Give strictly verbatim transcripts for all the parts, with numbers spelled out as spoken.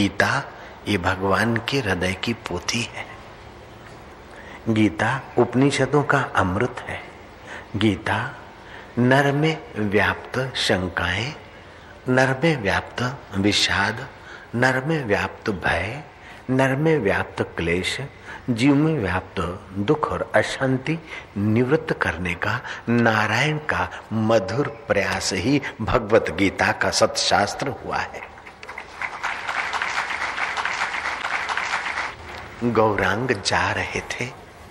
गीता ये भगवान के हृदय की पोथी है। गीता उपनिषदों का अमृत है। गीता नर में व्याप्त शंकाएं, नर में व्याप्त विषाद, नर में व्याप्त भय, नर में व्याप्त क्लेश, जीव में व्याप्त दुख और अशांति निवृत्त करने का नारायण का मधुर प्रयास ही भगवत गीता का सत्शास्त्र हुआ है। गौरांग जा रहे थे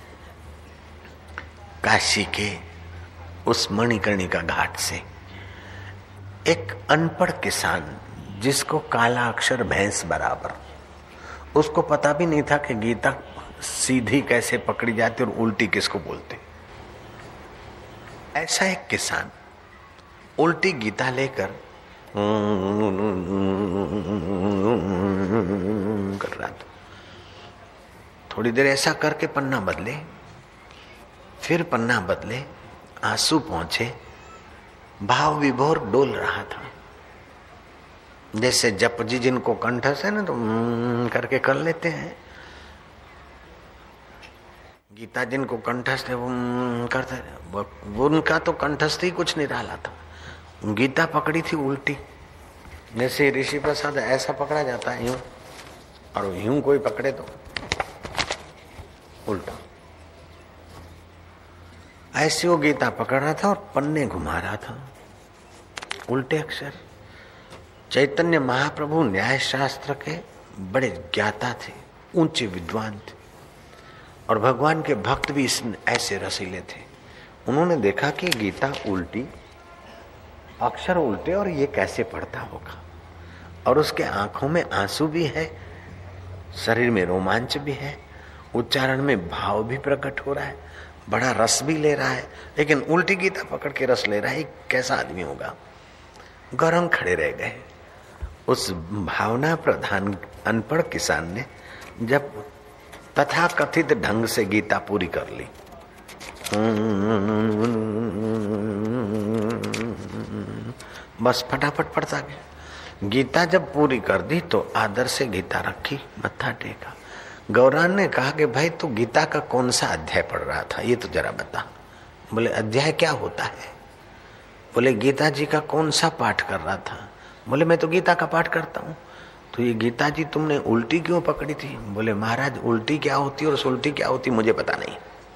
काशी के उस मणिकर्णिका घाट से। एक अनपढ़ किसान जिसको काला अक्षर भैंस बराबर, उसको पता भी नहीं था कि गीता सीधी कैसे पकड़ी जाती और उल्टी किसको बोलते। ऐसा एक किसान उल्टी गीता लेकर कर रहा था। थोड़ी देर ऐसा करके पन्ना बदले, फिर पन्ना बदले, आंसू पहुंचे, भाव विभोर डोल रहा था। जैसे जप जी जिनको कंठस्थ है ना तो करके कर लेते हैं, गीता जिनको कंठस्थ है वो करते, वो उनका तो कंठस्थ ही कुछ नहीं रहा था। गीता पकड़ी थी उल्टी, जैसे ऋषि प्रसाद ऐसा पकड़ा जाता है यूं, और यूं कोई पकड़े तो उल्टा। ऐसे वो गीता पकड़ रहा था और पन्ने घुमा रहा था, उल्टे अक्षर। चैतन्य महाप्रभु न्याय शास्त्र के बड़े ज्ञाता थे, ऊंचे विद्वान थे, और भगवान के भक्त भी इस ऐसे रसीले थे। उन्होंने देखा कि गीता उल्टी, अक्षर उल्टे, और ये कैसे पढ़ता होगा। और उसके आंखों में आंसू भी है, शरीर में रोमांच भी है, उच्चारण में भाव भी प्रकट हो रहा है, बड़ा रस भी ले रहा है, लेकिन उल्टी गीता पकड़ के रस ले रहा है। कैसा आदमी होगा। गौरंग खड़े रह गए। उस भावना प्रधान अनपढ़ किसान ने जब तथा कथित ढंग से गीता पूरी कर ली, बस फटाफट पढ़ता गया। गीता जब पूरी कर दी तो आदर से गीता रखी, मत्था टेका। गौरांग ने कहा कि भाई तू गीता का कौन सा अध्याय पढ़ रहा था, ये तो जरा बता। बोले अध्याय क्या होता है। बोले गीता जी का कौन सा पाठ कर रहा था। बोले मैं तो गीता का पाठ करता हूँ। तो ये गीता जी तुमने उल्टी क्यों पकड़ी थी। बोले महाराज उल्टी क्या होती और सुलटी क्या होती मुझे पता नहीं।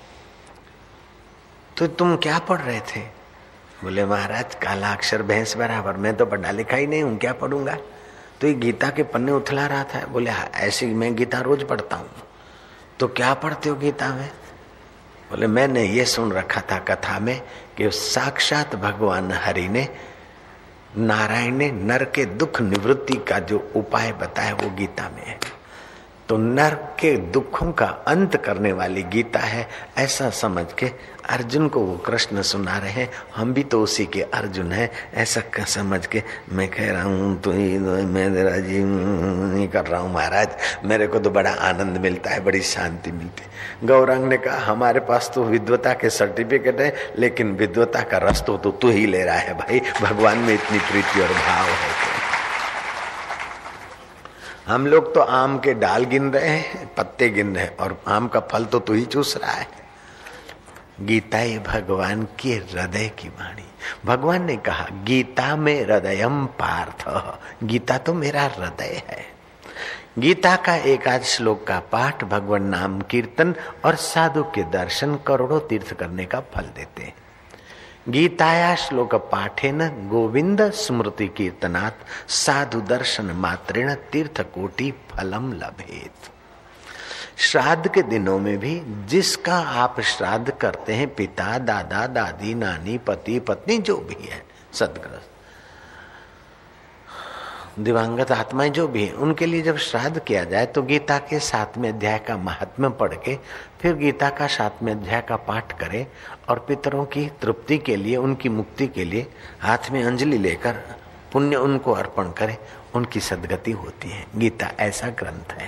तो तुम क्या पढ़ रहे थे। बोले महाराज काला अक्षर भैंस बराबर, मैं तो पढ़ा लिखा ही नहीं हूँ, क्या पढ़ूंगा। तो ये गीता के पन्ने उथला रहा था। बोले ऐसी मैं गीता रोज पढ़ता हूँ। तो क्या पढ़ते हो गीता में। बोले मैंने ये सुन रखा था कथा में कि साक्षात भगवान हरि ने, नारायण ने नर के दुख निवृत्ति का जो उपाय बताया वो गीता में है। तो नर के दुखों का अंत करने वाली गीता है, ऐसा समझ के अर्जुन को वो कृष्ण सुना रहे हैं। हम भी तो उसी के अर्जुन हैं, ऐसा समझ के मैं कह रहा हूँ तो मैं राजी नहीं कर रहा हूँ महाराज, मेरे को तो बड़ा आनंद मिलता है, बड़ी शांति मिलती है। गौरांग ने कहा हमारे पास तो विद्वता के सर्टिफिकेट है, लेकिन विद्वता का रस तो तू ही ले रहा है भाई। भगवान में इतनी प्रीति और भाव है। हम लोग तो आम के डाल गिन रहे हैं, पत्ते गिन रहे हैं, और आम का फल तो तू ही चूस रहा है। गीता ये भगवान के हृदय की वाणी। भगवान ने कहा गीता में हृदयम पार्थ, गीता तो मेरा हृदय है। गीता का एक आध श्लोक का पाठ भगवान नाम कीर्तन और साधु के दर्शन करोड़ों तीर्थ करने का फल देते हैं। गीताया श्लोक पाठेन गोविंद स्मृति कीर्तनात् साधु दर्शन मात्रेण तीर्थ कोटि फलम लभेत। श्राद्ध के दिनों में भी जिसका आप श्राद्ध करते हैं, पिता, दादा, दादी, नानी, पति, पत्नी, जो भी है, सदग्रस्त दिवंगत आत्माएं जो भी है, उनके लिए जब श्राद्ध किया जाए तो गीता के सातवें अध्याय का महात्म्य पढ़ के फिर गीता का सातवें अध्याय का पाठ करें और पितरों की तृप्ति के लिए, उनकी मुक्ति के लिए हाथ में अंजलि लेकर पुण्य उनको अर्पण करें, उनकी सदगति होती है। गीता ऐसा ग्रंथ है।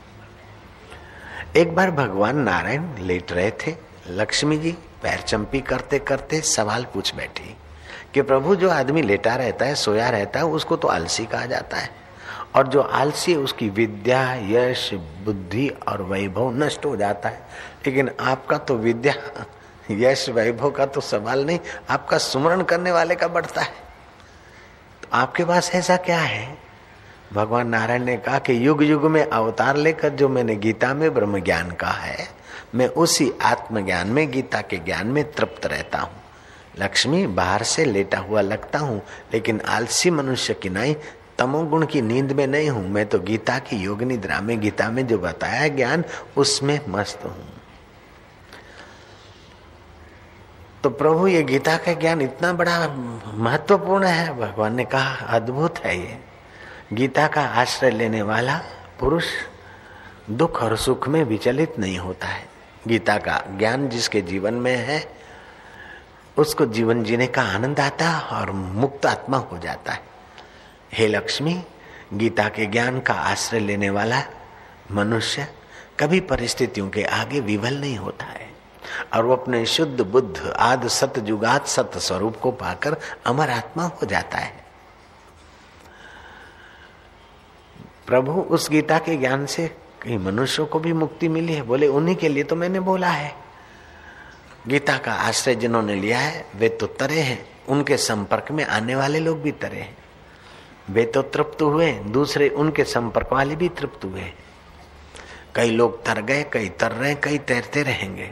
एक बार भगवान नारायण लेट रहे थे, लक्ष्मी जी पैर चंपी करते करते सवाल पूछ बैठी कि प्रभु जो आदमी लेटा रहता है, सोया रहता है, उसको तो आलसी कहा जाता है, और जो आलसी है उसकी विद्या, यश, बुद्धि और वैभव नष्ट हो जाता है। लेकिन आपका तो विद्या, यश, वैभव का तो सवाल नहीं, आपका सुमरण करने वाले का बढ़ता है। तो आपके पास ऐसा क्या है? भगवान नारायण ने कहा कि युग युग में अवतार लेकर जो मैंने गीता में ब्रह्म ज्ञान कहा है, मैं उसी आत्मज्ञान में, गीता के ज्ञान में तृप्त रहता हूँ। लक्ष्मी, बाहर से लेटा हुआ लगता हूँ, लेकिन आलसी मनुष्य की नहीं, तमोगुण की नींद में नहीं हूँ। मैं तो गीता की योग निद्रा में, गीता में जो बताया ज्ञान, उसमें मस्त हूँ। तो प्रभु, ये गीता का ज्ञान इतना बड़ा महत्वपूर्ण है। भगवान ने कहा, अद्भुत है ये। गीता का आश्रय लेने वाला पुरुष दुख और सुख में विचलित नहीं होता है। गीता का ज्ञान जिसके जीवन में है, उसको जीवन जीने का आनंद आता है और मुक्त आत्मा हो जाता है। हे लक्ष्मी, गीता के ज्ञान का आश्रय लेने वाला मनुष्य कभी परिस्थितियों के आगे विवल नहीं होता है और वो अपने शुद्ध बुद्ध आदि सत जुगात सत स्वरूप को पाकर अमर आत्मा हो जाता है। प्रभु, उस गीता के ज्ञान से कई मनुष्यों को भी मुक्ति मिली है। बोले, उन्हीं के लिए तो मैंने बोला है। गीता का आश्रय जिन्होंने लिया है वे तो तरे हैं, उनके संपर्क में आने वाले लोग भी तरे हैं। वे तो तृप्त हुए, दूसरे उनके संपर्क वाले भी तृप्त हुए। कई लोग तर गए, कई तर रहे, कई तैरते रहेंगे।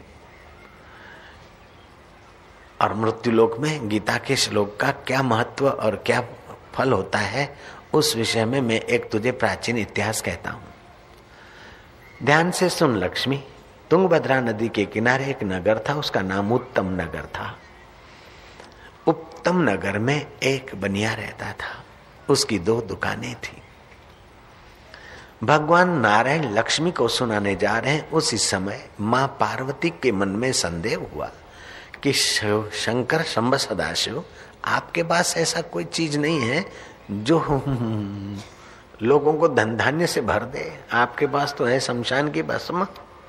और मृत्यु लोक में गीता के श्लोक का क्या महत्व और क्या फल होता है, उस विषय में मैं एक तुझे प्राचीन इतिहास कहता हूं। ध्यान से सुन लक्ष्मी। तुंगभद्रा नदी के किनारे एक नगर था, उसका नाम उत्तम नगर था। उत्तम नगर में एक बनिया रहता था, उसकी दो दुकानें थी। भगवान नारायण लक्ष्मी को सुनाने जा रहे हैं, उसी समय मां पार्वती के मन में संदेह हुआ कि शंकर शंभ सदाशिव, आपके पास ऐसा कोई चीज नहीं है जो लोगों को धन धान्य से भर दे। आपके पास तो है शमशान की भस्म,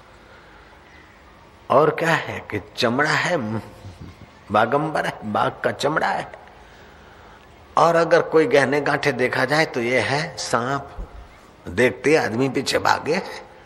और क्या है कि चमड़ा है, बागंबर है, बाघ का चमड़ा है। और अगर कोई गहने गांठे देखा जाए तो ये है सांप, देखते आदमी पीछे भागे।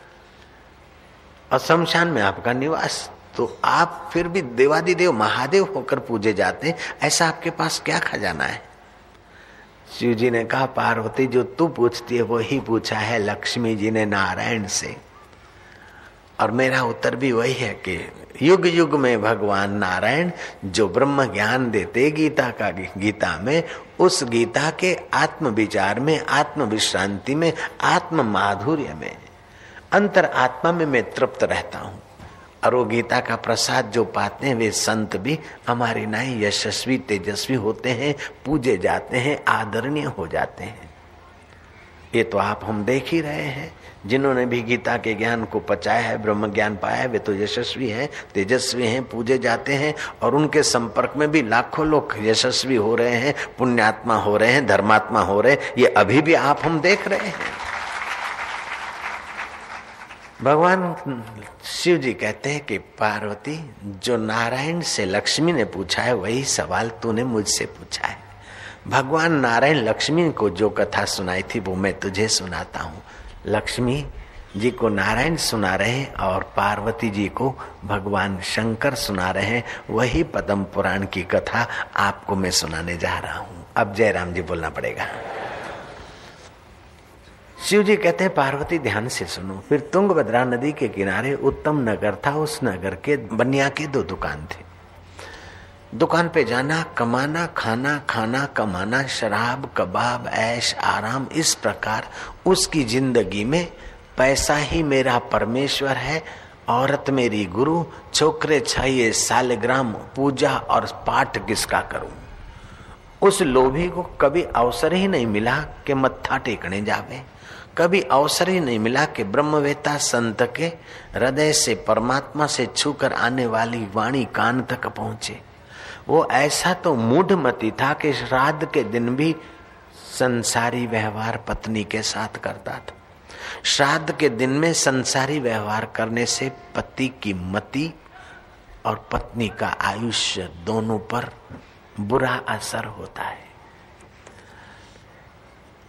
और शमशान में आपका निवास, तो आप फिर भी देवादिदेव महादेव होकर पूजे जाते, ऐसा आपके पास क्या खजाना है? शिव जी ने कहा, पार्वती, जो तू पूछती है वो ही पूछा है लक्ष्मी जी ने नारायण से। और मेरा उत्तर भी वही है कि युग युग में भगवान नारायण जो ब्रह्म ज्ञान देते गीता का, गीता में, उस गीता के आत्म विचार में, आत्म विश्रांति में, आत्म माधुर्य में, अंतर आत्मा में मैं तृप्त रहता हूँ। और वो गीता का प्रसाद जो पाते हैं वे संत भी हमारे नाई यशस्वी तेजस्वी होते हैं, पूजे जाते हैं, आदरणीय हो जाते हैं। ये तो आप हम देख ही रहे हैं। जिन्होंने भी गीता के ज्ञान को पचाया है, ब्रह्म ज्ञान पाया है, वे तो यशस्वी हैं, तेजस्वी हैं, पूजे जाते हैं। और उनके संपर्क में भी लाखों लोग यशस्वी हो रहे हैं, पुण्यात्मा हो रहे हैं, धर्मात्मा हो रहे हैं। ये अभी भी आप हम देख रहे हैं। भगवान शिव जी कहते हैं कि पार्वती, जो नारायण से लक्ष्मी ने पूछा है वही सवाल तूने मुझसे पूछा है। भगवान नारायण लक्ष्मी को जो कथा सुनाई थी वो मैं तुझे सुनाता हूँ। लक्ष्मी जी को नारायण सुना रहे हैं और पार्वती जी को भगवान शंकर सुना रहे हैं। वही पद्म पुराण की कथा आपको मैं सुनाने जा रहा हूँ। अब जय राम जी बोलना पड़ेगा। शिव जी कहते हैं, पार्वती ध्यान से सुनो। फिर तुंगभद्रा नदी के किनारे उत्तम नगर था, उस नगर के बनिया के दो दुकान थे। दुकान पे जाना, कमाना, खाना, खाना, कमाना, शराब, कबाब, ऐश, आराम, इस प्रकार उसकी जिंदगी में पैसा ही मेरा परमेश्वर है, औरत मेरी गुरु, छोकरे चाहिए सालग्राम, पूजा और पाठ किसका करूं। उस लोभी को कभी अवसर ही नहीं मिला कि मत्था टेकने जावे, कभी अवसर ही नहीं मिला कि ब्रह्मवेता संत के हृदय से परमात्मा से छूकर आने वाली वाणी कान तक पहुंचे। वो ऐसा तो मूढ़मती था कि श्राद्ध के दिन भी संसारी व्यवहार पत्नी के साथ करता था। श्राद्ध के दिन में संसारी व्यवहार करने से पति की मति और पत्नी का आयुष्य दोनों पर बुरा असर होता है।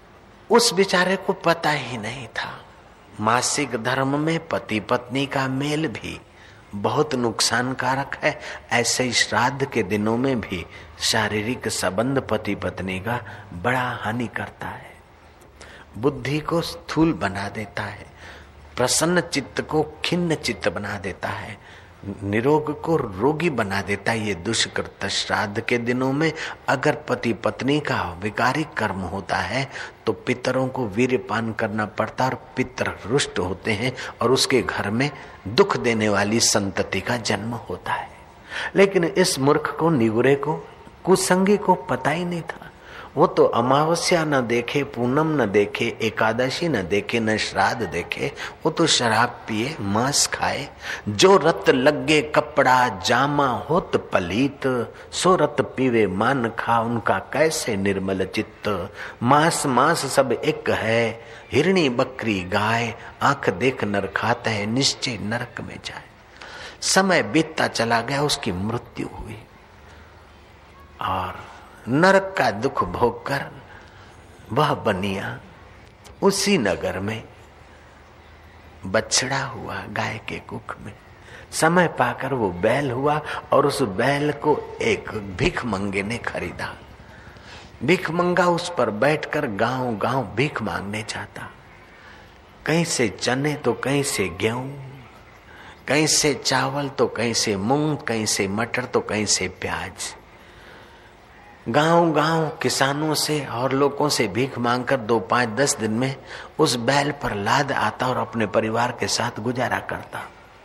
उस बेचारे को पता ही नहीं था मासिक धर्म में पति पत्नी का मेल भी बहुत नुकसानकारक है। ऐसे ही श्राद्ध के दिनों में भी शारीरिक संबंध पति पत्नी का बड़ा हानि करता है, बुद्धि को स्थूल बना देता है, प्रसन्न चित्त को खिन्न चित्त बना देता है, निरोग को रोगी बना देता है। ये दुष्कृत श्राद्ध के दिनों में अगर पति पत्नी का विकारिक कर्म होता है तो पितरों को वीर्यपान करना पड़ता और पितर रुष्ट होते हैं और उसके घर में दुख देने वाली संतति का जन्म होता है। लेकिन इस मूर्ख को, निगुरे को, कुसंगी को पता ही नहीं था। वो तो अमावस्या न देखे, पूनम न देखे, एकादशी न देखे, न श्राद्ध देखे, वो तो शराब पिए, मांस खाए। जो रत लगे कपड़ा जामा होत पलीत, सो रत पीवे मान खा, उनका कैसे निर्मल चित्त। मांस मांस सब एक है, हिरणी बकरी गाय, आंख देख नर खाता है, निश्चय नरक में जाए। समय बीतता चला गया, उसकी मृत्यु हुई और नरक का दुख भोगकर वह बनिया उसी नगर में बछड़ा हुआ गाय के कुख में। समय पाकर वो बैल हुआ और उस बैल को एक भीख मंगे ने खरीदा। भीख मंगा उस पर बैठकर गांव गांव भीख मांगने जाता। कहीं से चने तो कहीं से गेहूं, कहीं से चावल तो कहीं से मूंग, कहीं से मटर तो कहीं से प्याज। गांव गांव किसानों से और लोगों से भीख मांगकर दो पांच दस दिन में उस बैल पर लाद आता और अपने परिवार के साथ गुजारा करता।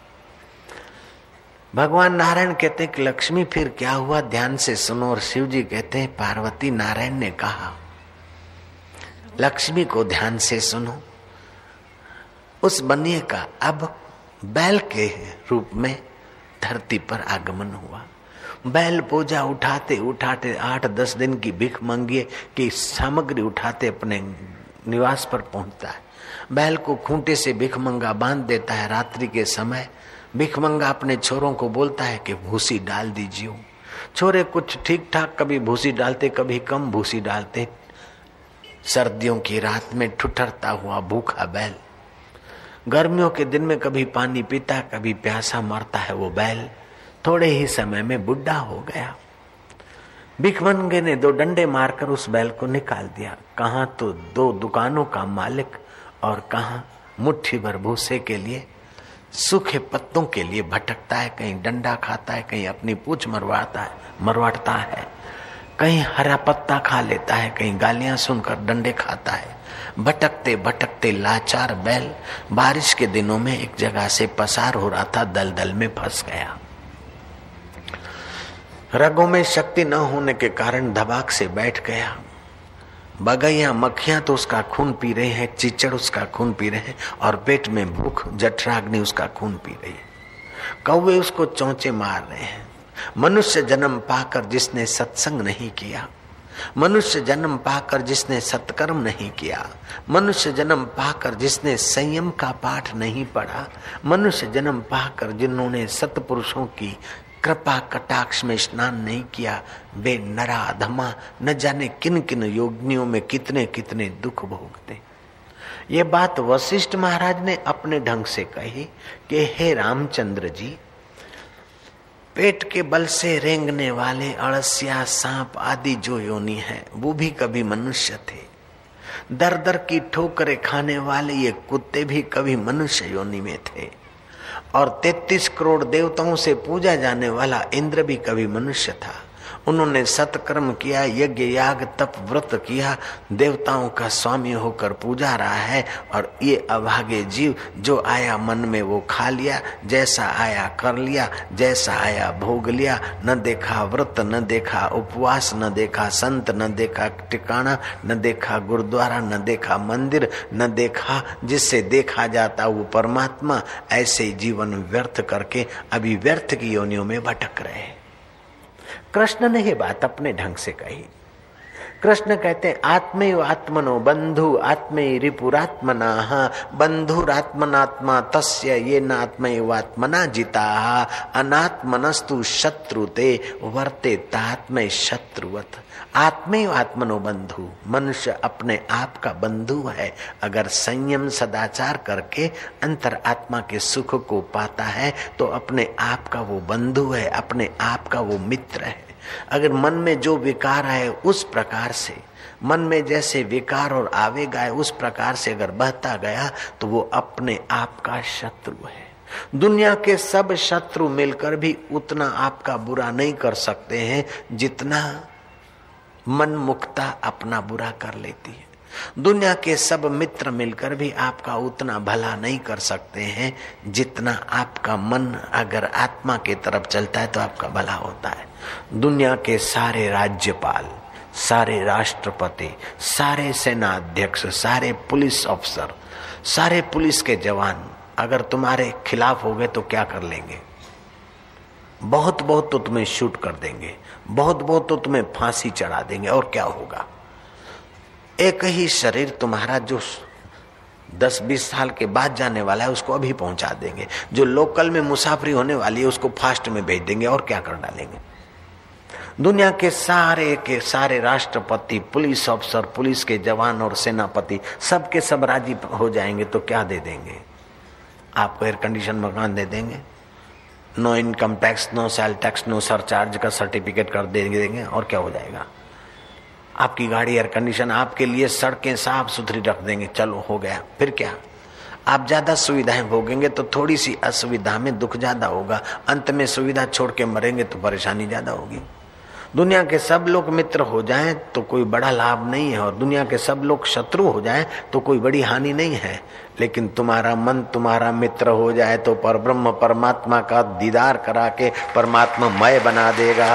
भगवान नारायण कहते हैं कि लक्ष्मी फिर क्या हुआ, ध्यान से सुनो। और शिव जी कहते हैं पार्वती नारायण ने कहा लक्ष्मी को ध्यान से सुनो। उस बनिए का अब बैल के रूप में धरती पर आगमन हुआ। बैल पूजा उठाते उठाते आठ दस दिन की भीख मंगिए की सामग्री उठाते अपने निवास पर पहुंचता है। बैल को खूंटे से भीख मंगा बांध देता है। रात्रि के समय भीख मंगा अपने छोरों को बोलता है कि भूसी डाल दीजिए। छोरे कुछ ठीक ठाक कभी भूसी डालते, कभी कम भूसी डालते। सर्दियों की रात में ठुठरता हुआ भूखा बैल गर्मियों के दिन में कभी पानी पीता, कभी प्यासा मरता है वो बैल। थोड़े ही समय में बुढ़ा हो गया। भिखमंगे ने दो डंडे मारकर उस बैल को निकाल दिया। कहाँ तो दो दुकानों का मालिक और कहाँ मुट्ठी भर भूसे के लिए, सूखे पत्तों के लिए भटकता है। कहीं डंडा खाता है, कहीं अपनी पूंछ मरवाता है मरवाता है, कहीं हरा पत्ता खा लेता है, कहीं गालियां सुनकर डंडे खाता है। भटकते भटकते लाचार बैल बारिश के दिनों में एक जगह से पसार हो रहा था, दलदल में फंस गया। रगों में शक्ति न होने के कारण धबाक से बैठ गया। बगैया मक्खियां तो उसका खून पी रहे हैं, चीचड़ उसका खून पी रहे हैं और पेट में भूख जठराग्नि उसका खून पी रही है। कौवे उसको चौंचे मार रहे हैं। मनुष्य जन्म पाकर जिसने सत्संग नहीं किया, मनुष्य जन्म पाकर जिसने सत्कर्म नहीं किया, मनुष्य जन्म पाकर जिसने संयम का पाठ नहीं पढ़ा, मनुष्य जन्म पाकर जिन्होंने सत्पुरुषों की कृपा कटाक्ष में स्नान नहीं किया, वे नरा अधमा न जाने किन किन योगियों में कितने कितने दुख भोगते। ये बात वशिष्ठ महाराज ने अपने ढंग से कही कि हे रामचंद्र जी, पेट के बल से रेंगने वाले अड़सिया, सांप आदि जो योनि है वो भी कभी मनुष्य थे। दर दर की ठोकरें खाने वाले ये कुत्ते भी कभी मनुष्य योनि में थे। और तैतीस करोड़ देवताओं से पूजा जाने वाला इंद्र भी कभी मनुष्य था। उन्होंने सत्कर्म किया, यज्ञ याग तप व्रत किया, देवताओं का स्वामी होकर पूजा रहा है। और ये अभागे जीव जो आया मन में वो खा लिया, जैसा आया कर लिया, जैसा आया भोग लिया। न देखा व्रत, न देखा उपवास, न देखा संत, न देखा टिकाना, न देखा गुरुद्वारा, न देखा मंदिर, न देखा जिससे देखा जाता वो परमात्मा। ऐसे जीवन व्यर्थ करके अभी व्यर्थ की योनियों में भटक रहे। कृष्ण ने ये बात अपने ढंग से कही। कृष्ण कहते हैं आत्मैव आत्मनो बंधु आत्मै रिपुरात्मनाः बंधुरात्मनात्मा तस्य ये नात्मैव आत्मना जिताः अनात्मनस्तु शत्रुते वर्ते तात्मै शत्रुवत्। आत्मैव आत्मनो बंधु, मनुष्य अपने आप का बंधु है। अगर संयम सदाचार करके अंतर आत्मा के सुख को पाता है तो अपने आप का वो बंधु है, अपने आप का वो मित्र है। अगर मन में जो विकार है उस प्रकार से, मन में जैसे विकार और आवेग आए उस प्रकार से अगर बहता गया तो वो अपने आप का शत्रु है। दुनिया के सब शत्रु मिलकर भी उतना आपका बुरा नहीं कर सकते हैं जितना मन मुक्ता अपना बुरा कर लेती है। दुनिया के सब मित्र मिलकर भी आपका उतना भला नहीं कर सकते हैं जितना आपका मन अगर आत्मा के तरफ चलता है तो आपका भला होता है। दुनिया के सारे राज्यपाल, सारे राष्ट्रपति, सारे सेनाध्यक्ष, सारे पुलिस अफसर, सारे पुलिस के जवान अगर तुम्हारे खिलाफ हो गए तो क्या कर लेंगे? बहुत बहुत तो तुम्हें शूट कर देंगे, बहुत बहुत तो तुम्हें फांसी चढ़ा देंगे। और क्या होगा? एक ही शरीर तुम्हारा जो दस बीस साल के बाद जाने वाला है उसको अभी पहुंचा देंगे। जो लोकल में मुसाफरी होने वाली है उसको फास्ट में भेज देंगे और क्या कर डालेंगे। दुनिया के सारे के सारे राष्ट्रपति, पुलिस अफसर, पुलिस के जवान और सेनापति सब के सब राजी हो जाएंगे तो क्या दे देंगे? आपको एयर कंडीशन मकान दे देंगे, no income tax, no sale tax, no surcharge का सर्टिफिकेट कर देंगे। और क्या हो जाएगा? आपकी गाड़ी एयर कंडीशन, आपके लिए सड़कें साफ सुथरी रख देंगे, चलो हो गया। फिर क्या? आप ज्यादा सुविधाएं भोगेंगे तो थोड़ी सी असुविधा में दुख ज्यादा होगा, अंत में सुविधा छोड़ के मरेंगे तो परेशानी ज्यादा होगी। दुनिया के सब लोग मित्र हो जाएं तो कोई बड़ा लाभ नहीं है और दुनिया के सब लोग शत्रु हो जाएं तो कोई बड़ी हानि नहीं है। लेकिन तुम्हारा मन तुम्हारा मित्र हो जाए तो परब्रह्म परमात्मा का दीदार करा के परमात्मा मय बना देगा।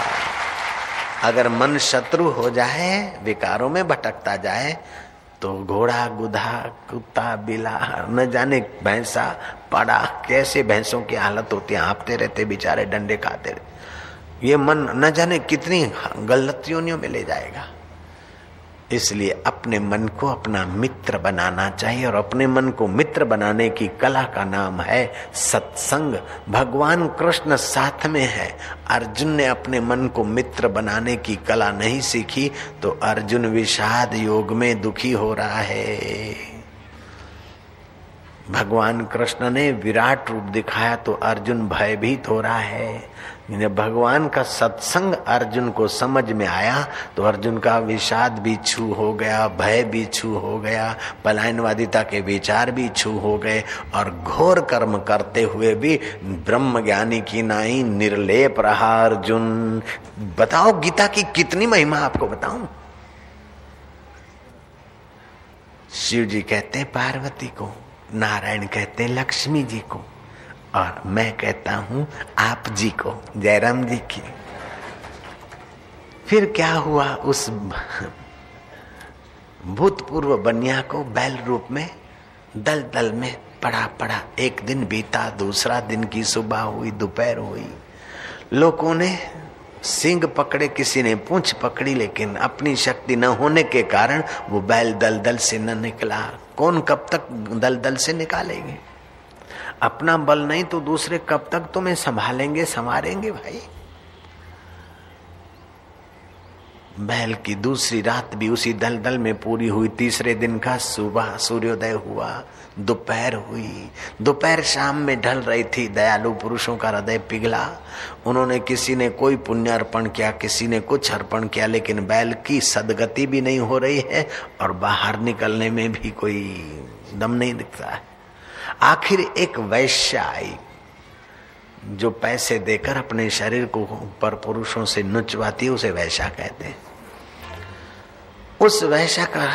अगर मन शत्रु हो जाए, विकारों में भटकता जाए तो घोड़ा, गुधा, कुत्ता, बिला, न जाने भैंसा, पाड़ा, कैसे भैंसों की हालत होती है, हाँफते रहते बेचारे, डंडे खाते रहते। ये मन न जाने कितनी गलतियों में ले जाएगा। इसलिए अपने मन को अपना मित्र बनाना चाहिए और अपने मन को मित्र बनाने की कला का नाम है सत्संग। भगवान कृष्ण साथ में है। अर्जुन ने अपने मन को मित्र बनाने की कला नहीं सीखी तो अर्जुन विषाद योग में दुखी हो रहा है। भगवान कृष्ण ने विराट रूप दिखाया तो अर्जुन भयभीत हो रहा है। भगवान का सत्संग अर्जुन को समझ में आया तो अर्जुन का विषाद भी छू हो गया, भय भी छू हो गया, पलायनवादिता के विचार भी छू हो गए और घोर कर्म करते हुए भी ब्रह्म ज्ञानी की नाई निर्लेप रहा अर्जुन। बताओ गीता की कितनी महिमा आपको बताऊं। शिव जी कहते हैं पार्वती को, नारायण कहते हैं लक्ष्मी जी को और मैं कहता हूं आप जी को, जयराम जी की। फिर क्या हुआ? उस भूतपूर्व बनिया को बैल रूप में दल दल में पड़ा पड़ा। एक दिन बीता, दूसरा दिन की सुबह हुई, दोपहर हुई। लोगों ने सींग पकड़े, किसी ने पूंछ पकड़ी, लेकिन अपनी शक्ति न होने के कारण वो बैल दल दल से न निकला। कौन कब तक दल दल से निकालेंगे? अपना बल नहीं तो दूसरे कब तक तुम्हें संभालेंगे, संवारेंगे भाई। बैल की दूसरी रात भी उसी दलदल में पूरी हुई। तीसरे दिन का सुबह सूर्योदय हुआ, दोपहर हुई। दोपहर शाम में ढल रही थी। दयालु पुरुषों का हृदय पिघला। उन्होंने, किसी ने कोई पुण्य अर्पण किया, किसी ने कुछ अर्पण किया, लेकिन बैल की सदगति भी नहीं हो रही है और बाहर निकलने में भी कोई दम नहीं दिखता है। आखिर एक वैश्या आई जो पैसे देकर अपने शरीर को पर पुरुषों से नुचवाती, उसे वैश्या कहते हैं। उस वैश्या का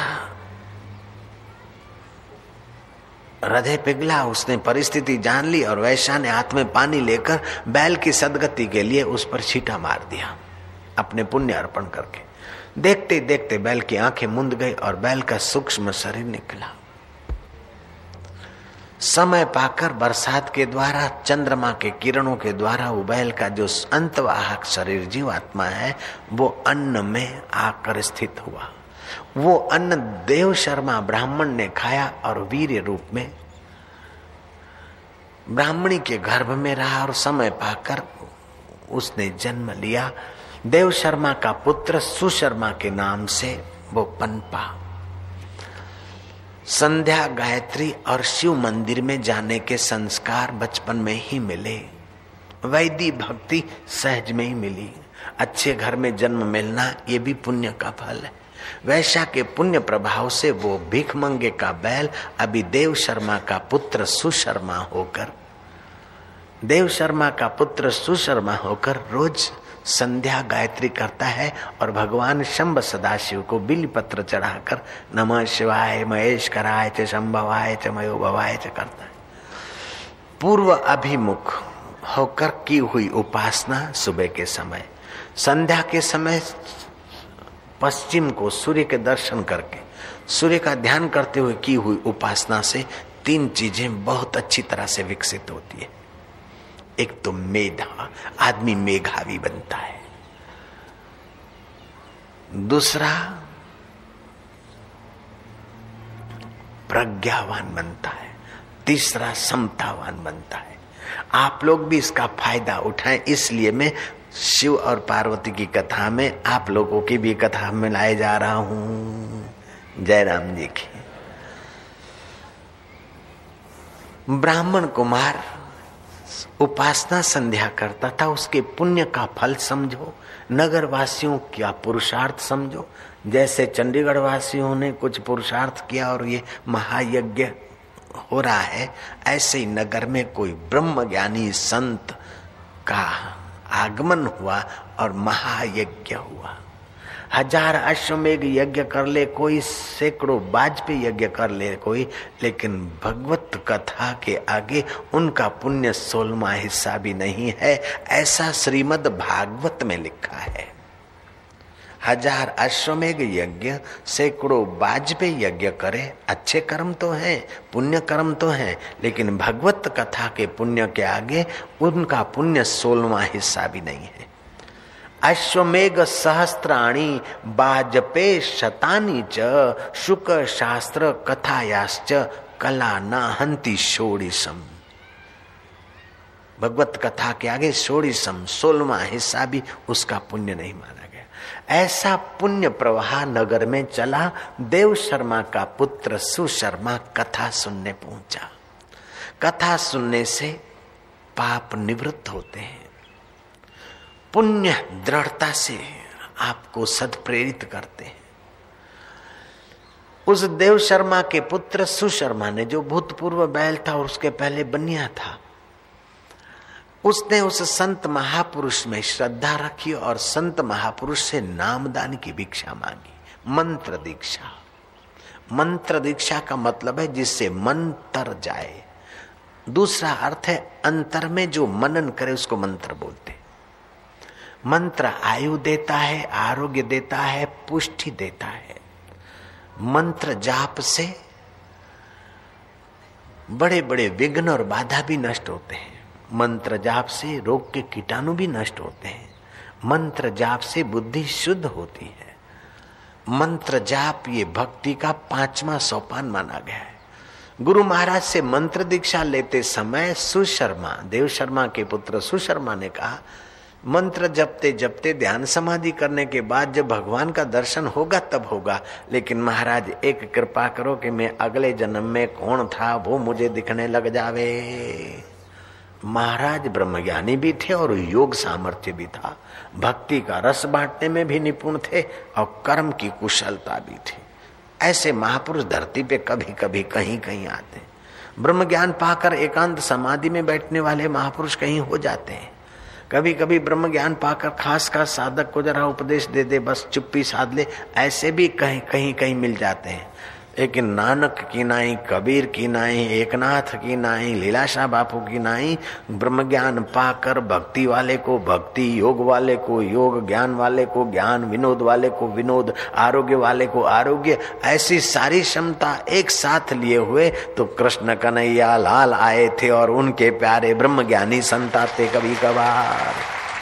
हृदय पिघला, उसने परिस्थिति जान ली और वैश्या ने हाथ में पानी लेकर बैल की सदगति के लिए उस पर छींटा मार दिया अपने पुण्य अर्पण करके। देखते देखते बैल की आंखें मुंद गई और बैल का सूक्ष्म शरीर निकला। समय पाकर बरसात के द्वारा, चंद्रमा के किरणों के द्वारा उबैल का जो अंतवाहक शरीर जीवात्मा है वो अन्न में आकर स्थित हुआ। वो अन्न देव शर्मा ब्राह्मण ने खाया और वीर्य रूप में ब्राह्मणी के गर्भ में रहा और समय पाकर उसने जन्म लिया। देव शर्मा का पुत्र सुशर्मा के नाम से वो पनपा। संध्या, गायत्री और शिव मंदिर में जाने के संस्कार बचपन में ही मिले। वैदिक भक्ति सहज में ही मिली। अच्छे घर में जन्म मिलना ये भी पुण्य का फल है। वैश्या के पुण्य प्रभाव से वो भिखमंगे का बैल अभी देव शर्मा का पुत्र सुशर्मा होकर देव शर्मा का पुत्र सुशर्मा होकर रोज संध्या गायत्री करता है और भगवान शंभ सदाशिव को बिल्व पत्र चढ़ाकर नमः शिवाय महेश कराय च शंभवाय च मयो भवाय च करता है। पूर्व अभिमुख होकर की हुई उपासना सुबह के समय, संध्या के समय पश्चिम को सूर्य के दर्शन करके सूर्य का ध्यान करते हुए की हुई उपासना से तीन चीजें बहुत अच्छी तरह से विकसित होती है। एक तो मेधा, आदमी मेधावी बनता है। दूसरा प्रज्ञावान बनता है। तीसरा समतावान बनता है। आप लोग भी इसका फायदा उठाएं, इसलिए मैं शिव और पार्वती की कथा में आप लोगों की भी कथा में लाए जा रहा हूं। जय राम जी की। ब्राह्मण कुमार उपासना संध्या करता था, उसके पुण्य का फल समझो, नगर वासियों का पुरुषार्थ समझो। जैसे चंडीगढ़ वासियों ने कुछ पुरुषार्थ किया और ये महायज्ञ हो रहा है, ऐसे ही नगर में कोई ब्रह्म ज्ञानी संत का आगमन हुआ और महायज्ञ हुआ। हजार अश्वमेघ यज्ञ कर ले कोई, सैकड़ों वाजपेयी यज्ञ कर ले कोई, लेकिन भगवत कथा के आगे उनका पुण्य सोलवा हिस्सा भी नहीं है, ऐसा श्रीमद् भागवत में लिखा है। हजार अश्वमेघ यज्ञ, सैकड़ों वाजपेयी यज्ञ करे, अच्छे कर्म तो हैं, पुण्य कर्म तो हैं, लेकिन भगवत कथा के पुण्य के आगे उनका पुण्य सोलवा हिस्सा भी नहीं है। अश्वमेघ सहस्त्राणी वाजपेय शतानी च शुक शास्त्र कथायाश्च कला न हंति षोडशम। भगवत कथा के आगे षोडशम सोलवा हिस्सा भी उसका पुण्य नहीं माना गया। ऐसा पुण्य प्रवाह नगर में चला। देव शर्मा का पुत्र सुशर्मा कथा सुनने पहुंचा। कथा सुनने से पाप निवृत्त होते हैं। पुण्य दृढ़ता से आपको सदप्रेरित करते हैं। उस देव शर्मा के पुत्र सुशर्मा ने, जो भूतपूर्व बैल था और उसके पहले बनिया था, उसने उस संत महापुरुष में श्रद्धा रखी और संत महापुरुष से नामदान की भिक्षा मांगी। मंत्र दीक्षा। मंत्र दीक्षा का मतलब है जिससे मन तर जाए। दूसरा अर्थ है अंतर में जो मनन करे उसको मंत्र बोलते। मंत्र आयु देता है, आरोग्य देता है, पुष्टि देता है। मंत्र जाप से बड़े बड़े विघ्न और बाधा भी नष्ट होते हैं। मंत्र जाप से रोग के कीटाणु भी नष्ट होते हैं। मंत्र जाप से बुद्धि शुद्ध होती है। मंत्र जाप ये भक्ति का पांचवा सोपान माना गया है। गुरु महाराज से मंत्र दीक्षा लेते समय सुशर्मा, देव शर्मा के पुत्र सुशर्मा ने कहा, मंत्र जपते जपते ध्यान समाधि करने के बाद जब भगवान का दर्शन होगा तब होगा, लेकिन महाराज एक कृपा करो कि मैं अगले जन्म में कौन था वो मुझे दिखने लग जावे। महाराज ब्रह्मज्ञानी भी थे और योग सामर्थ्य भी था, भक्ति का रस बांटने में भी निपुण थे और कर्म की कुशलता भी थी। ऐसे महापुरुष धरती पे कभी कभी कहीं कहीं आते। ब्रह्म ज्ञान पाकर एकांत समाधि में बैठने वाले महापुरुष कहीं हो जाते हैं। कभी कभी ब्रह्म ज्ञान पाकर खास का साधक को जरा उपदेश दे दे, बस चुप्पी साध ले, ऐसे भी कहीं कहीं कहीं मिल जाते हैं। लेकिन नानक की नाई, कबीर की नाई, एकनाथ की नाई, लीलाशाह बापू की नाई ब्रह्म ज्ञान पाकर भक्ति वाले को भक्ति, योग वाले को योग, ज्ञान वाले को ज्ञान, विनोद वाले को विनोद, आरोग्य वाले को आरोग्य, ऐसी सारी क्षमता एक साथ लिए हुए तो कृष्ण कन्हैया लाल आए थे और उनके प्यारे ब्रह्म ज्ञानी संत आते कभी कभार।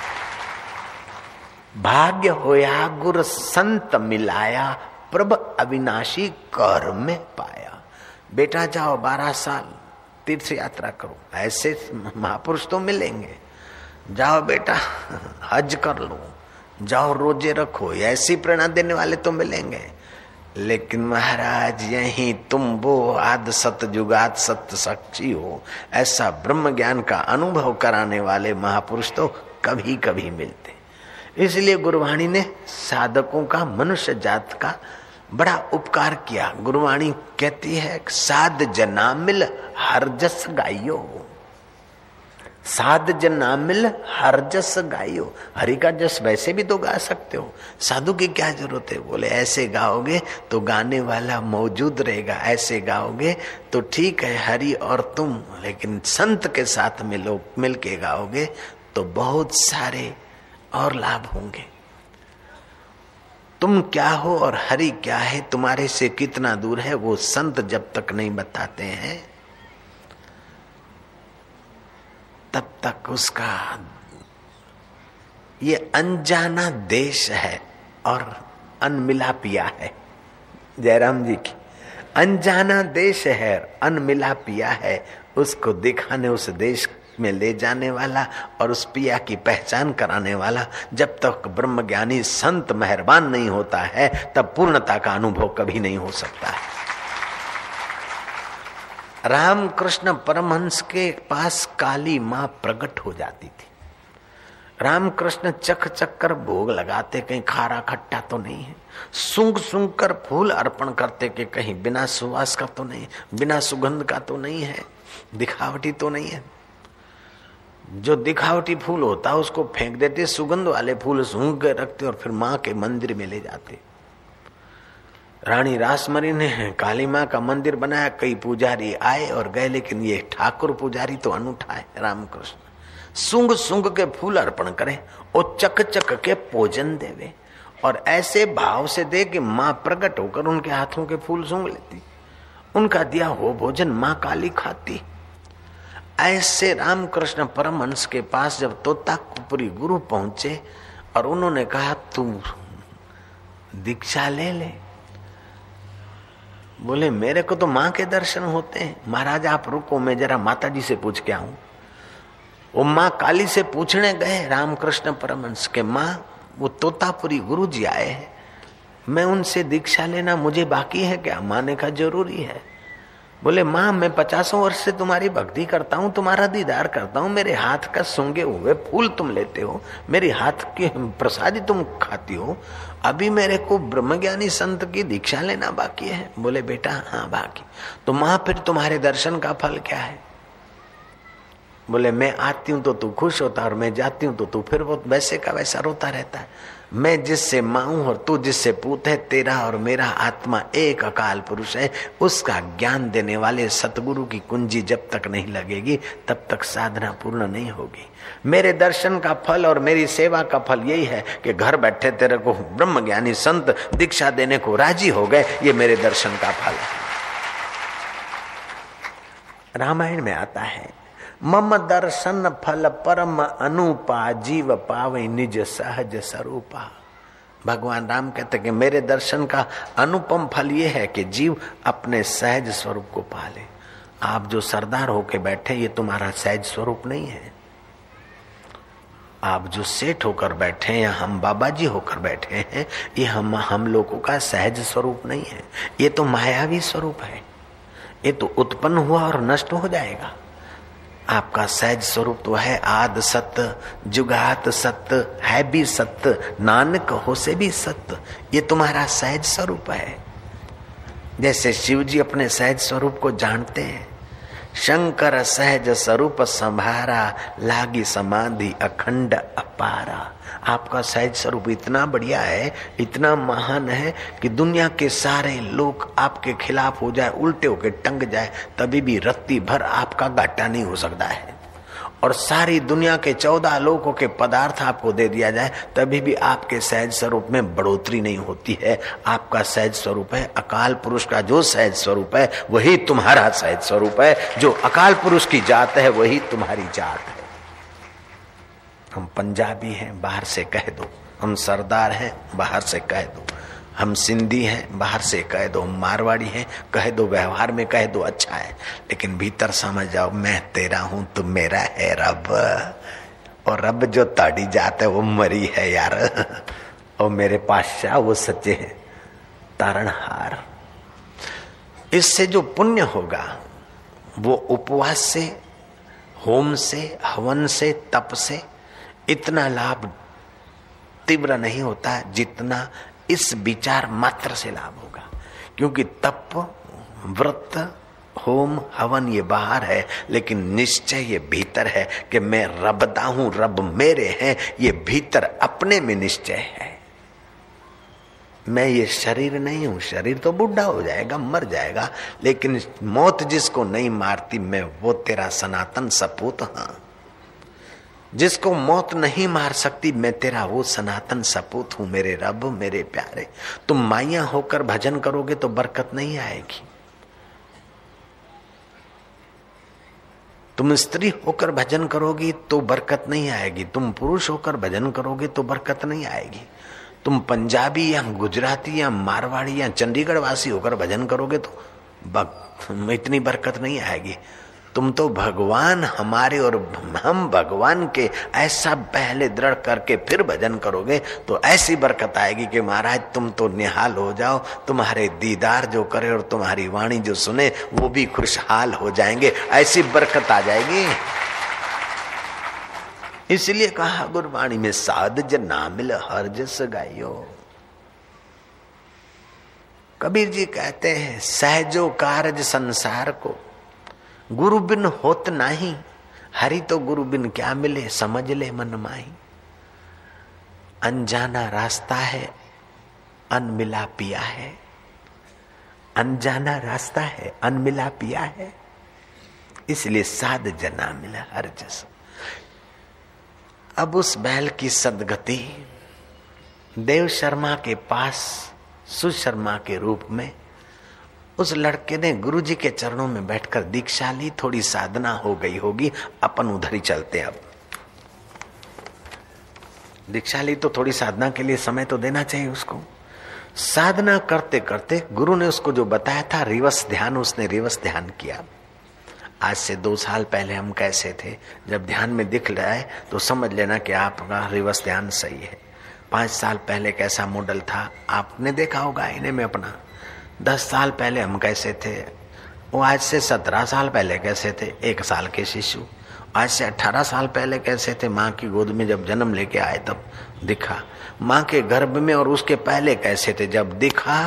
भाग्य होया गुर संत मिलाया, प्रभ अविनाशी कर में पाया। बेटा जाओ बारह साल तीर्थ यात्रा करो, ऐसे महापुरुष तो मिलेंगे। जाओ बेटा हज कर लो, जाओ रोजे रखो, ऐसी प्रेरणा देने वाले तो मिलेंगे। लेकिन महाराज यही तुम वो आद सत जुगात सत्य साक्षी हो, ऐसा ब्रह्म ज्ञान का अनुभव कराने वाले महापुरुष तो कभी कभी मिलते। इसलिए गुरुवाणी ने साधकों का, मनुष्य जात का बड़ा उपकार किया। गुरुवाणी कहती है साध जना मिल हर जस गाइयो, साध जना मिल हर जस गाइयो। हरि का जस वैसे भी तो गा सकते हो, साधु की क्या जरूरत है। बोले ऐसे गाओगे तो गाने वाला मौजूद रहेगा, ऐसे गाओगे तो ठीक है हरि और तुम, लेकिन संत के साथ मिलो, मिल के गाओगे तो बहुत सारे और लाभ होंगे। तुम क्या हो और हरि क्या है, तुम्हारे से कितना दूर है, वो संत जब तक नहीं बताते हैं तब तक उसका ये अनजाना देश है और अनमिला पिया है। जयराम जी की अनजाना देश है, अनमिला पिया है, उसको दिखाने उस देश में ले जाने वाला और उस पिया की पहचान कराने वाला जब तक ब्रह्म ज्ञानी संत मेहरबान नहीं होता है तब पूर्णता का अनुभव कभी नहीं हो सकता है। रामकृष्ण परमहंस के पास काली मां प्रकट हो जाती थी। रामकृष्ण चख चख कर भोग लगाते, कहीं खारा खट्टा तो नहीं है, सूंघ सूंघ कर फूल अर्पण करते कि कहीं बिना सुवास का तो नहीं, बिना सुगंध का तो नहीं है, दिखावटी तो नहीं है। जो दिखावटी फूल होता है उसको फेंक देते, सुगंध वाले फूल सूंघ के रखते और फिर माँ के मंदिर में ले जाते। रानी रासमणी ने काली माँ का मंदिर बनाया, कई पुजारी आए और गए, लेकिन ये ठाकुर पुजारी तो अनूठा है। रामकृष्ण सूंघ सूंघ के फूल अर्पण करे और चक चक के भोजन देवे और ऐसे भाव से दे कि माँ प्रकट होकर उनके हाथों के फूल सूंघ लेती, उनका दिया हो भोजन माँ काली खाती। ऐसे रामकृष्ण परमहंस के पास जब तोतापुरी गुरु पहुंचे और उन्होंने कहा तुम दीक्षा ले ले, बोले मेरे को तो माँ के दर्शन होते हैं। महाराज आप रुको, मैं जरा माता जी से पूछ के आऊं। वो माँ काली से पूछने गए रामकृष्ण परमहंस के, माँ वो तोतापुरी गुरु जी आए हैं, मैं उनसे दीक्षा लेना मुझे बाकी है क्या? माने का जरूरी है। बोले माँ मैं पचासों वर्ष से तुम्हारी भक्ति करता हूँ, तुम्हारा दीदार करता हूँ, मेरे हाथ का सूंघे हुए फूल तुम लेते हो, मेरी हाथ की प्रसादी तुम खाती हो, अभी मेरे को ब्रह्मज्ञानी संत की दीक्षा लेना बाकी है। बोले बेटा हाँ बाकी। तो माँ फिर तुम्हारे दर्शन का फल क्या है? बोले मैं आती हूँ तो तू खुश होता और मैं जाती हूँ तो तू फिर वो वैसे का वैसा रोता रहता है। मैं जिससे माँ हूं और तू जिससे पूत है, तेरा और मेरा आत्मा एक अकाल पुरुष है। उसका ज्ञान देने वाले सतगुरु की कुंजी जब तक नहीं लगेगी तब तक साधना पूर्ण नहीं होगी। मेरे दर्शन का फल और मेरी सेवा का फल यही है कि घर बैठे तेरे को ब्रह्म ज्ञानी संत दीक्षा देने को राजी हो गए, ये मेरे दर्शन का फल है। रामायण में आता है मम दर्शन फल परम अनुपा, जीव पावे निज सहज स्वरूपा। भगवान राम कहते कि मेरे दर्शन का अनुपम फल ये है कि जीव अपने सहज स्वरूप को पाले। आप जो सरदार होके बैठे ये तुम्हारा सहज स्वरूप नहीं है। आप जो सेठ होकर बैठे हैं या हम बाबा जी होकर बैठे हैं ये हम हम लोगों का सहज स्वरूप नहीं है, ये तो मायावी स्वरूप है। ये तो उत्पन्न हुआ और नष्ट हो जाएगा। आपका सहज स्वरूप तो है आद सत्य, जुगात सत्य, है भी सत्य, नानक हो से भी सत्य। ये तुम्हारा सहज स्वरूप है। जैसे शिव जी अपने सहज स्वरूप को जानते हैं, शंकर सहज स्वरूप संभारा, लागी समाधि अखंड अपारा। आपका सहज स्वरूप इतना बढ़िया है, इतना महान है कि दुनिया के सारे लोग आपके खिलाफ हो जाए, उल्टे होके टंग जाए, तभी भी रत्ती भर आपका घाटा नहीं हो सकता है। और सारी दुनिया के चौदह लोगों के पदार्थ आपको दे दिया जाए, तभी भी आपके सहज स्वरूप में बढ़ोतरी नहीं होती है। आपका सहज स्वरूप है अकाल पुरुष का जो सहज स्वरूप है वही तुम्हारा सहज स्वरूप है। जो अकाल पुरुष की जात है वही तुम्हारी जात है। हम पंजाबी हैं, बाहर से कह दो। हम सरदार हैं, बाहर से कह दो। हम सिंधी हैं, बाहर से कह दो। हम मारवाड़ी हैं, कह दो। व्यवहार में कह दो, अच्छा है, लेकिन भीतर समझ जाओ मैं तेरा हूं, तू मेरा है रब। और रब जो ताड़ी जात है वो मरी है यार। और मेरे पातशाह वो सच्चे हैं तारणहार। इससे जो पुण्य होगा वो उपवास से, होम से, हवन से, तप से इतना लाभ तीव्र नहीं होता जितना इस विचार मात्र से लाभ होगा। क्योंकि तप, व्रत, होम, हवन ये बाहर है, लेकिन निश्चय ये भीतर है कि मैं रबदा हूं, रब मेरे हैं। ये भीतर अपने में निश्चय है। मैं ये शरीर नहीं हूं। शरीर तो बुढ़ा हो जाएगा, मर जाएगा, लेकिन मौत जिसको नहीं मारती, मैं वो तेरा सनातन सपूत हां। जिसको मौत नहीं मार सकती, मैं तेरा वो सनातन सपूत हूं। मेरे रब, मेरे प्यारे, तुम माइया होकर भजन करोगे तो बरकत नहीं आएगी। तुम स्त्री होकर भजन करोगी तो बरकत नहीं आएगी। तुम पुरुष होकर भजन करोगे तो बरकत नहीं आएगी। तुम पंजाबी या गुजराती या मारवाड़ी या चंडीगढ़ वासी होकर भजन करोगे तो इतनी बरकत नहीं आएगी। तुम तो भगवान हमारे और हम भगवान के ऐसा पहले दृढ़ करके फिर भजन करोगे तो ऐसी बरकत आएगी कि महाराज तुम तो निहाल हो जाओ। तुम्हारे दीदार जो करे और तुम्हारी वाणी जो सुने वो भी खुशहाल हो जाएंगे। ऐसी बरकत आ जाएगी। इसलिए कहा गुरबाणी में, साध जन ना मिल हर जस गायो। कबीर जी कहते हैं, सहजो कारज संसार को, गुरु बिन होत नाही। हरि तो गुरु बिन क्या मिले, समझ ले मन माही। अनजाना रास्ता है, अनमिला पिया है। अनजाना रास्ता है, अनमिला पिया है। इसलिए साध जना मिला हर जस। अब उस बैल की सदगति देव शर्मा के पास सुशर्मा के रूप में उस लड़के ने गुरु जी के चरणों में बैठकर दीक्षा ली। थोड़ी साधना हो गई होगी, अपन उधर ही चलते। अब दीक्षा ली तो थोड़ी साधना के लिए समय तो देना चाहिए उसको। साधना करते करते गुरु ने उसको जो बताया था रिवर्स ध्यान, उसने रिवर्स ध्यान किया। आज से दो साल पहले हम कैसे थे, जब ध्यान में दिख रहा है तो समझ लेना कि आपका रिवर्स ध्यान सही है। पांच साल पहले कैसा मॉडल था आपने देखा होगा आईने में अपना। दस साल पहले हम कैसे थे, वो आज से सत्रह साल पहले कैसे थे एक साल के शिशु। आज से अठारह साल पहले कैसे थे, माँ की गोद में जब जन्म लेके आए तब दिखा। माँ के गर्भ में और उसके पहले कैसे थे, जब दिखा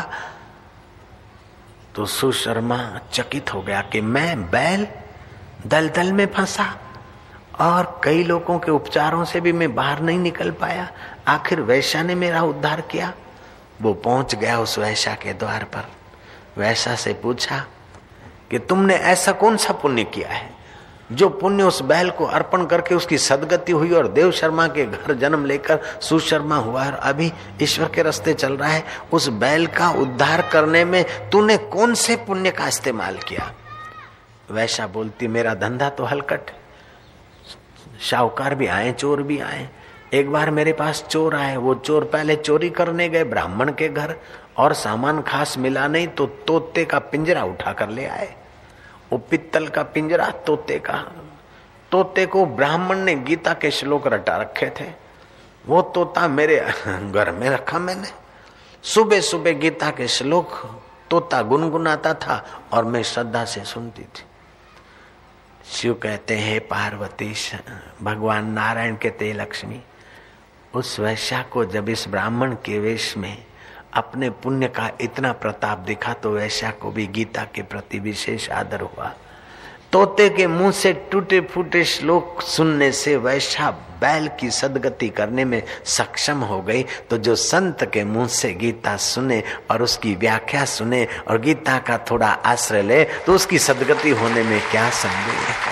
तो सुशर्मा चकित हो गया कि मैं बैल दलदल में फंसा और कई लोगों के उपचारों से भी मैं बाहर नहीं निकल पाया। आखिर वैश्या ने मेरा उद्धार किया। वो पहुंच गया उस वैश्या के द्वार पर। वैश्या से पूछा कि तुमने ऐसा कौन सा पुण्य किया है जो पुण्य उस बैल को अर्पण करके उसकी सदगति हुई और देव शर्मा के घर जन्म लेकर सुशर्मा हुआ और अभी ईश्वर के रास्ते चल रहा है। उस बैल का उद्धार करने में तूने कौन से पुण्य का इस्तेमाल किया। वैश्या बोलती, मेरा धंधा तो हलकट, शाहूकार भी आए, चोर भी आए। एक बार मेरे पास चोर आए, वो चोर पहले चोरी करने गए ब्राह्मण के घर और सामान खास मिला नहीं तो तोते का पिंजरा उठा कर ले आए। वो पित्तल का पिंजरा तोते का। तोते को ब्राह्मण ने गीता के श्लोक रटा रखे थे। वो तोता मेरे घर में रखा मैंने। सुबह सुबह गीता के श्लोक तोता गुनगुनाता था और मैं श्रद्धा से सुनती थी। शिव कहते हैं, पार्वती भगवान नारायण कहते लक्ष्मी। उस वैश्या को जब इस ब्राह्मण के वेश में अपने पुण्य का इतना प्रताप दिखा तो वैश्या को भी गीता के प्रति विशेष आदर हुआ। तोते के मुंह से टूटे फूटे श्लोक सुनने से वैसा बैल की सदगति करने में सक्षम हो गई, तो जो संत के मुंह से गीता सुने और उसकी व्याख्या सुने और गीता का थोड़ा आश्रय ले तो उसकी सदगति होने में क्या संदेह है।